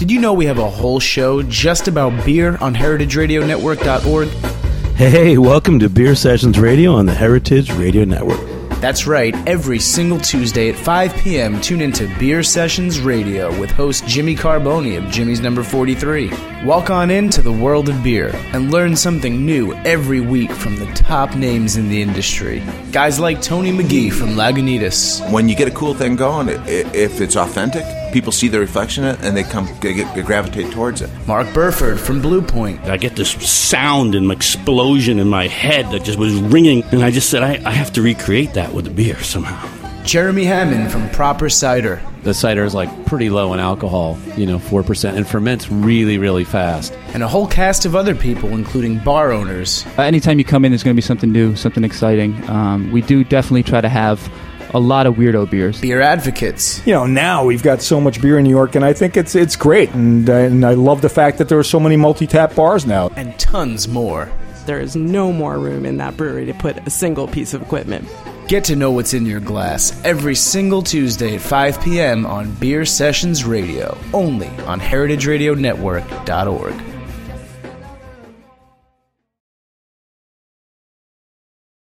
Did you know we have a whole show just about beer on heritageradionetwork.org? Hey, welcome to Beer Sessions Radio on the Heritage Radio Network. That's right, every single Tuesday at 5 p.m., tune into Beer Sessions Radio with host Jimmy Carboni of Jimmy's Number 43. Walk on into the world of beer and learn something new every week from the top names in the industry. Guys like Tony McGee from Lagunitas. When you get a cool thing going, if it's authentic, people see the reflection in it and they gravitate towards it. Mark Burford from Blue Point. I get this sound and explosion in my head that just was ringing, and I just said, I have to recreate that with the beer somehow. Jeremy Hammond from Proper Cider. The cider is like pretty low in alcohol, 4%, and ferments really, really fast. And a whole cast of other people, including bar owners. Anytime you come in, there's going to be something new, something exciting. We do definitely try to have a lot of weirdo beers. Beer advocates. Now we've got so much beer in New York, and I think it's great. And I love the fact that there are so many multi-tap bars now. And tons more. There is no more room in that brewery to put a single piece of equipment. Get to know what's in your glass every single Tuesday at 5 p.m. on Beer Sessions Radio, only on heritageradionetwork.org.